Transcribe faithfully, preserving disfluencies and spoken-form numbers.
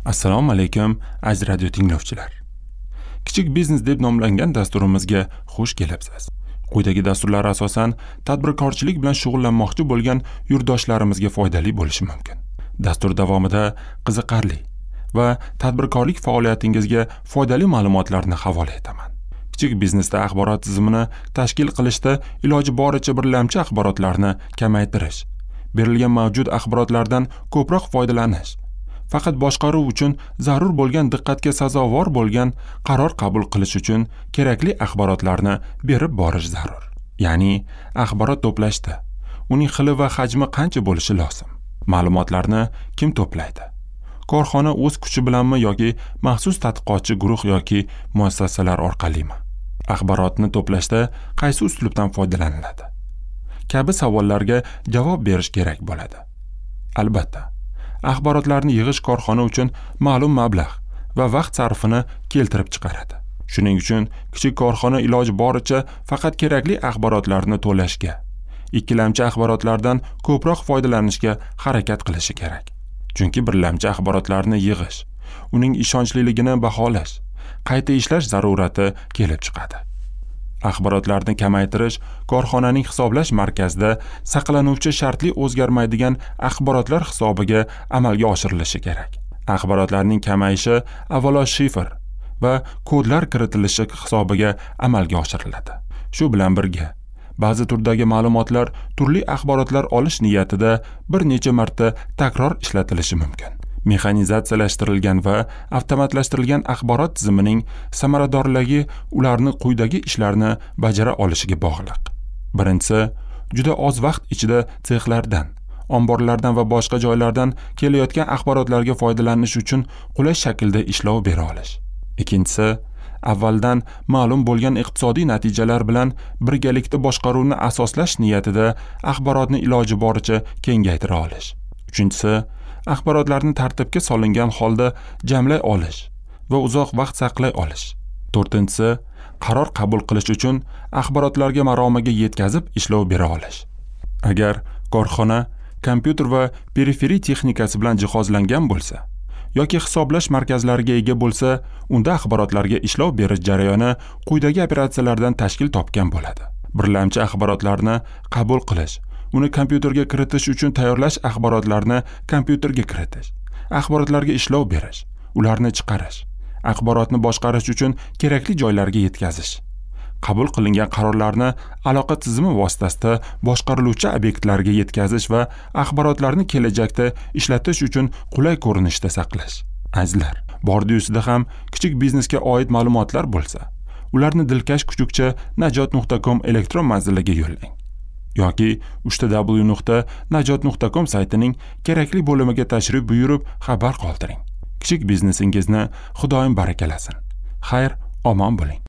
Assalomu alaykum aziz radio tinglovchilar. Kichik biznes deb nomlangan dasturimizga xush kelibsiz. Quyidagi dasturlar asosan tadbirkorchilik bilan shug'ullanmoqchi bo'lgan yurtdoshlarimizga foydali bo'lishi mumkin. Dastur davomida qiziqarli va tadbirkorlik faoliyatingizga foydali ma'lumotlarni havola etaman. Kichik biznesda axborot tizimini tashkil qilishda iloji boricha birlamchi axborotlarni kamaytirish, berilgan mavjud axborotlardan ko'proq foydalanish, faqat boshqaruv uchun zarur bo'lgan diqqatga sazovor bo'lgan qaror qabul qilish uchun kerakli axborotlarni berib borish zarur. Ya'ni axborot to'plashda uning xili va hajmi qancha bo'lishi lozim? Ma'lumotlarni kim to'playdi? Korxona o'z kuchi bilanmi yoki maxsus tadqiqotchi guruh yoki muassasalar orqalimi? Axborotni to'plashda qaysi uslubdan foydalaniladi? Kabi savollarga javob berish kerak bo'ladi. Albatta, axborotlarni yig'ish korxona uchun ma'lum mablag' va vaqt sarfini keltirib chiqaradi. Shuning uchun kichik korxona iloji boricha faqat kerakli axborotlarni to'lashga, ikkilamchi axborotlardan ko'proq foydalanishga harakat qilishi kerak. Chunki birlamchi axborotlarni yig'ish, uning ishonchliligini baholash, qayta ishlash zarurati kelib chiqadi. Axborotlarni kamaytirish korxonaning hisoblash markazida saqlanuvchi shartli o'zgarmaydigan axborotlar hisobiga amalga oshirilishi kerak. Axborotlarning kamayishi avvalo shifr va kodlar kiritilishi hisobiga amalga oshiriladi. Shu bilan birga, ba'zi turdagi ma'lumotlar turli axborotlar olish niyatida bir necha marta takror ishlatilishi mumkin. Mexanizatsiyalashtirilgan va avtomatlashtirilgan axborot tizimining samaradorligi ularni quyidagi ishlarni bajara olishiga bog'liq. Birinchisi, juda oz vaqt ichida sexlardan, omborlardan va boshqa joylardan kelayotgan axborotlarga foydalanish uchun qulay shaklda ishlov bera olish. Ikkinchisi, avvaldan ma'lum bo'lgan iqtisodiy natijalar bilan birgalikda boshqaruvni asoslash niyatida axborotni iloji boricha kengaytira olish. Uchinchisi, axborotlarni tartibga solingan holda jamlay olish va uzoq vaqt saqlay olish. To'rtinchisi, qaror qabul qilish uchun axborotlarga maromiga yetkazib ishlov bera olish. Agar korxona kompyuter va periferiy texnikasi bilan jihozlangan bo'lsa yoki hisoblash markazlariga ega bo'lsa, unda axborotlarga ishlov berish jarayoni quyidagi operatsiyalardan tashkil topgan bo'ladi. Birlamchi axborotlarni qabul qilish, uni kompyuterga kiritish uchun tayyorlash, axborotlarni kompyuterga kiritish, axborotlarga ishlov berish, ularni chiqarish, axborotni boshqarish uchun kerakli joylarga yetkazish, qabul qilingan qarorlarni aloqa tizimi vositasida boshqariluvchi obyektlarga yetkazish va axborotlarni kelajakda ishlatish uchun qulay ko'rinishda saqlash. Azizlar, bordi ustida ham kichik biznesga oid ma'lumotlar bo'lsa, ularni dilkash kuchukcha najot nuqta com elektron manziliga yo'llang. yoki uch w nuqta najot nuqta com saytining kerakli bo'limiga tashrif buyurib xabar qoldiring. Kichik biznesingizni Xudoyim barakalasin. Xayr, omon bo'ling.